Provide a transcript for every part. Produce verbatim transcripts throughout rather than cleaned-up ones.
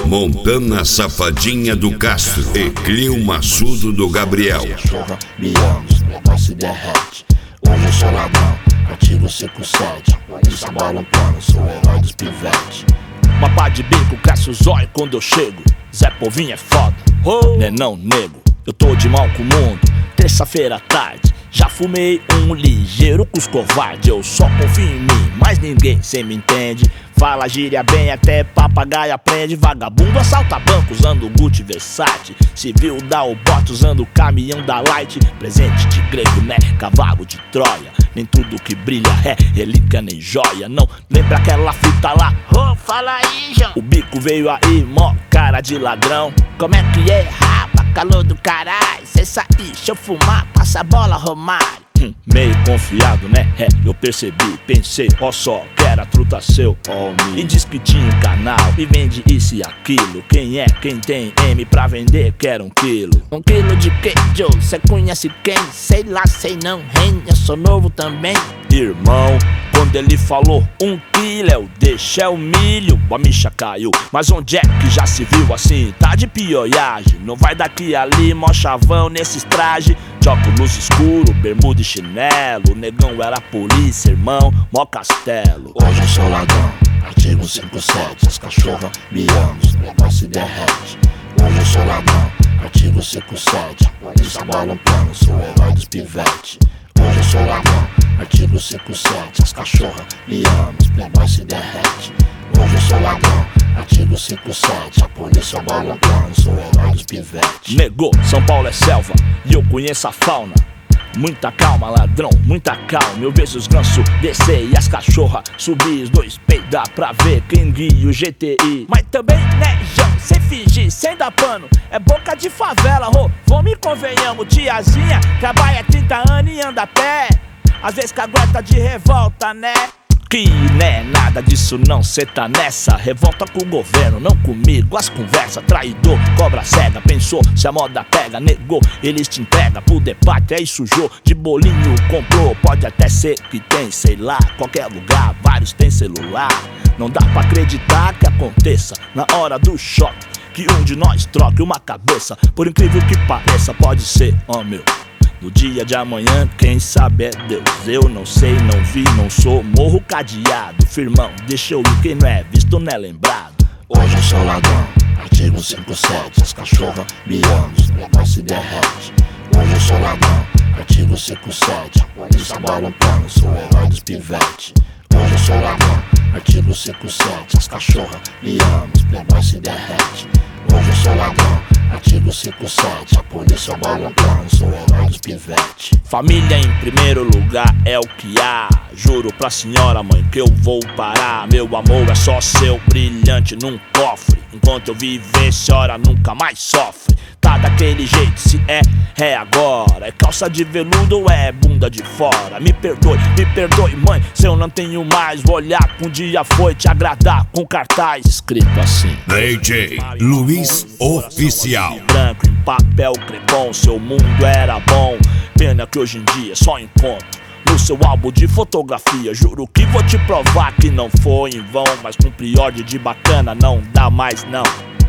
Montana Safadinha do Castro e Clio Massudo do Gabriel. Cachorra, me ama, os negócios se derrete. Hoje eu sou ladrão, artigo cinco sete. Polícia bola um plano, sou o herói dos pivetes. Uma pá de bico, cresce o zóio quando eu chego. Zé Povinho é foda, oh. Né não, nego, eu tô de mal com o mundo. Terça-feira à tarde, já fumei um ligeiro com os covardes. Eu só confio em mim, mas ninguém cê me entende. Fala gíria bem, até papagaio aprende. Vagabundo assalta banco usando Gucci Versace. Civil dá o bote usando o caminhão da Light. Presente de grego, né? Cavalo de Troia. Nem tudo que brilha é relíquia nem joia. Não lembra aquela fita lá? Oh, fala aí, João. O bico veio aí, mó cara de ladrão. Como é que é, rapa? Calor do caralho. Cê sair, deixa eu fumar, passa a bola, Romário. Hum, meio confiado, né? É, eu percebi, pensei, ó só, que era truta seu, ó me. E diz que tinha um canal e vende isso e aquilo. Quem é, quem tem M pra vender, quer um quilo. Um quilo de quê, Joe? Cê conhece quem? Sei lá, sei não, hein? Eu sou novo também. Irmão, quando ele falou um quilo, eu deixei o milho, a micha caiu. Mas onde é que já se viu assim? Tá de pioiagem, não vai daqui ali, mó chavão nesses trajes. De óculos escuro, bermuda e chinelo. O negão era polícia, irmão, mó castelo. Hoje eu sou ladrão, artigo cinco sete. As cachorras me amam, os negócios se derrete. Hoje eu sou ladrão, artigo cinco sete. Polícia bola um plano, sou o herói dos pivetes. Hoje eu sou ladrão, artigo cinco sete. As cachorras me amam, os playboys se derrete. Hoje eu sou ladrão, artigo cinco sete. A polícia bola um plano, sou o herói dos pivetes. Negou, São Paulo é selva e eu conheço a fauna. Muita calma, ladrão, muita calma. Eu vejo os gansos descer e as cachorras subir. Os dois peidar pra ver quem guia o G T I. Mas também, né, João, sem fingir, sem dar pano. É boca de favela, ô, vamos e convenhamos. Tiazinha, trabalha trinta anos e anda a pé. Às vezes cagueta de revolta, né? Que né, nada disso não, cê tá nessa. Revolta com o governo, não comigo. As conversas, traidor, cobra cega. Pensou, se a moda pega, negou. Eles te entregam pro debate, aí sujou. De bolinho comprou, pode até ser que tem, sei lá. Qualquer lugar, vários tem celular. Não dá pra acreditar que aconteça na hora do choque, que um de nós troque uma cabeça. Por incrível que pareça, pode ser, ó meu. No dia de amanhã, quem sabe é Deus. Eu não sei, não vi, não sou. Morro cadeado, firmão, deixa eu ir. Quem não é visto não é lembrado. Hoje eu sou ladrão, artigo cinco sete. As cachorras me amam, os playboys se derrete. Hoje eu sou ladrão, artigo cinco sete. A polícia bola um plano, sou o herói dos pivetes. Hoje eu sou ladrão, artigo cinco sete. As cachorras me amam, os playboys se derrete. Hoje eu sou ladrão, artigo cinco sete. A polícia bola um plano, sou o herói dos pivetes. Família em primeiro lugar é o que há. Juro pra senhora mãe que eu vou parar. Meu amor é só seu, brilhante num cofre. Enquanto eu viver, senhora nunca mais sofre. Tá daquele jeito, se é, é agora. É calça de veludo ou é bunda de fora? Me perdoe, me perdoe mãe, se eu não tenho mais. Vou olhar que um dia foi te agradar com cartaz escrito assim: D J Luiz Oficial. Branco em papel crepom, seu mundo era bom. Pena que hoje em dia só encontro no seu álbum de fotografia. Juro que vou te provar que não foi em vão. Mas com priorde de bacana não dá mais não.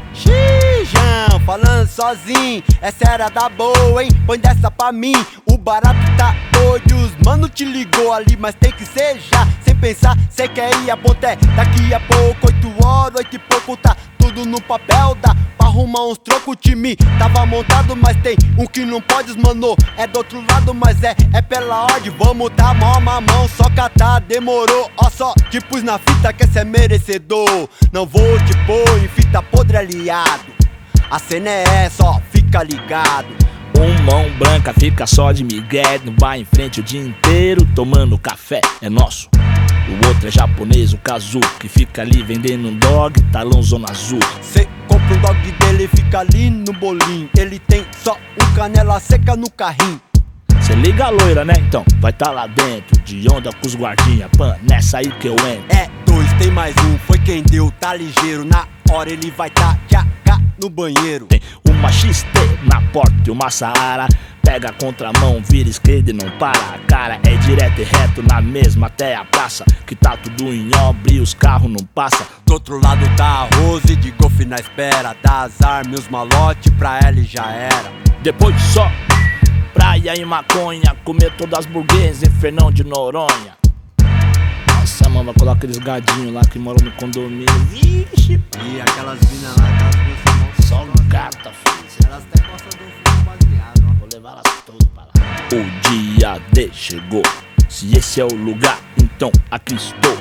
Xijão, falando sozinho, essa era da boa, hein? Põe dessa pra mim, o barato tá doido. Os mano te ligou ali, mas tem que ser já. Sem pensar, cê quer ir a ponté. Daqui a pouco, oito horas, oito e pouco, tá tudo no papel. Dá pra arrumar uns trocos, o time tava montado. Mas tem um que não pode, mano, é do outro lado. Mas é, é pela ordem, vamos tá mó mamão. Só catar, demorou, ó só te pus na fita que cê é merecedor. Não vou te pôr em fita podre aliado. A cena é essa, ó, fica ligado. Um mão branca fica só de migué, não vai em frente o dia inteiro tomando café, é nosso. O outro é japonês, o Kazu, que fica ali vendendo um dog, talão zona azul. Cê compra um dog dele, fica ali no bolinho. Ele tem só um canela seca no carrinho. Cê liga a loira, né? Então vai tá lá dentro, de onda com os guardinha. Pan, nessa aí que eu entro. É dois, tem mais um, foi quem deu, tá ligeiro. Na hora ele vai tá tchaca no banheiro. Tem uma X T na porta e uma Saara pega a contramão, vira esquerda e não para. A cara é direto e reto na mesma até a praça, que tá tudo em obra e os carros não passam. Do outro lado tá a Rose de golfe na espera, dá as armas e os malote pra ela e já era. Depois só praia e maconha, comer todas as burguesas em Fernão de Noronha. Nossa, mano, vai colocar aqueles gadinhos lá que moram no condomínio. Vixe, e aquelas minas lá, aquelas duas só gata, filho. Elas até gostam do fumo baseado, ó. Vou levar elas todas pra lá. O dia D chegou. Se esse é o lugar, então aqui estou.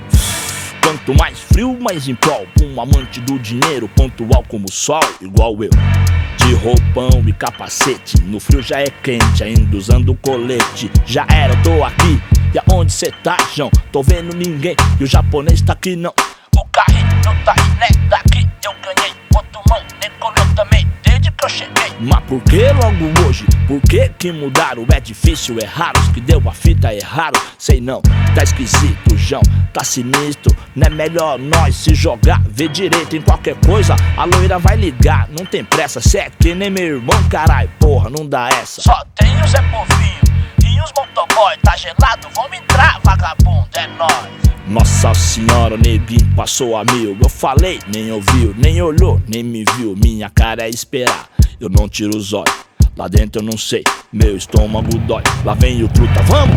Quanto mais frio, mais em prol. Um amante do dinheiro, pontual como o sol, igual eu. De roupão e capacete, no frio já é quente, ainda usando colete. Já era, eu tô aqui, e aonde cê tá, João? Tô vendo ninguém, e o japonês tá aqui não. O carrinho tá aí, né? Daqui eu ganhei, outro mão, decolou também, desde que eu cheguei. Mas por que logo hoje? Por que que mudaram? É difícil, é raro, os que deu a fita erraram. Sei não, tá esquisito, João, tá sinistro. Não é melhor nós se jogar, ver direito em qualquer coisa. A loira vai ligar, não tem pressa. Cê é que nem meu irmão, carai, porra, não dá essa. Só tem o Zé Povinho e os motoboy. Tá gelado, vamos entrar, vagabundo, é nóis. Nossa senhora, o neguinho passou a mil. Eu falei, nem ouviu, nem olhou, nem me viu. Minha cara é esperar, eu não tiro os olhos. Lá dentro eu não sei, meu estômago dói. Lá vem o truta, vamos!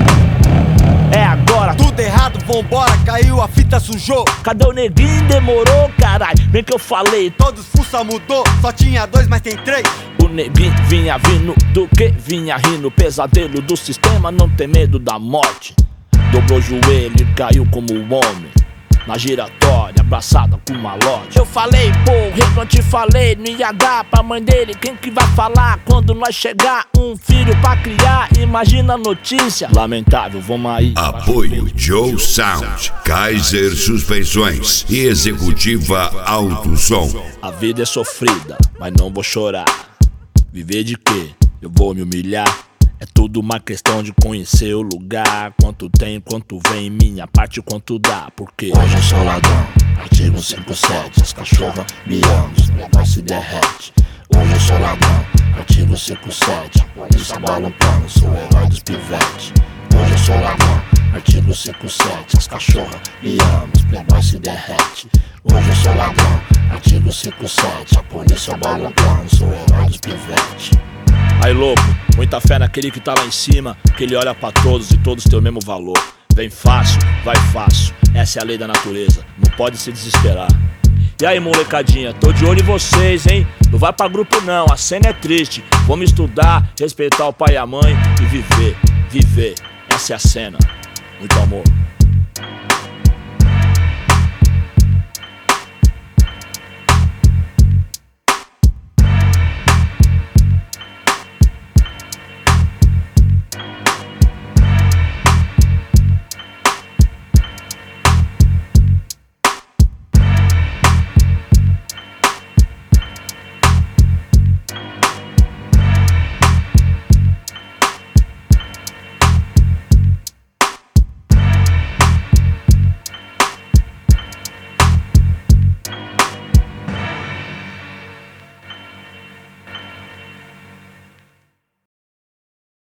É agora, tudo errado, vambora, caiu, a fita sujou. Cadê o neguinho? Demorou, carai, bem que eu falei. Todos fuça mudou, só tinha dois, mas tem três. O neguinho vinha vindo, do que vinha rindo. Pesadelo do sistema, não tem medo da morte. Dobrou o joelho e caiu como um homem na giratória, abraçada com uma loja. Eu falei, porra, não te falei, não ia dar pra mãe dele. Quem que vai falar quando nós chegar? Um filho pra criar, imagina a notícia. Lamentável, vamos aí. Apoio Joe Sound, Kaiser Suspensões e Executiva Alto Som. A vida é sofrida, mas não vou chorar. Viver de quê? Eu vou me humilhar. É tudo uma questão de conhecer o lugar. Quanto tem, quanto vem, minha parte, quanto dá. Porque hoje eu sou ladrão, artigo cinquenta e sete. As cachorras miando, os negócios se derrete. Hoje eu sou ladrão, artigo cinquenta e sete. Polícia balançando, sou o herói dos pivetes. Hoje eu sou ladrão, artigo cinquenta e sete. As cachorras miando, os playboys se derrete. Hoje eu sou ladrão, artigo cinquenta e sete. A polícia balançando, sou o herói dos pivetes. Aí louco, muita fé naquele que tá lá em cima, que ele olha pra todos e todos têm o mesmo valor. Vem fácil, vai fácil, essa é a lei da natureza, não pode se desesperar. E aí molecadinha, tô de olho em vocês, hein? Não vai pra grupo não, a cena é triste. Vamos estudar, respeitar o pai e a mãe e viver, viver, essa é a cena. Muito amor.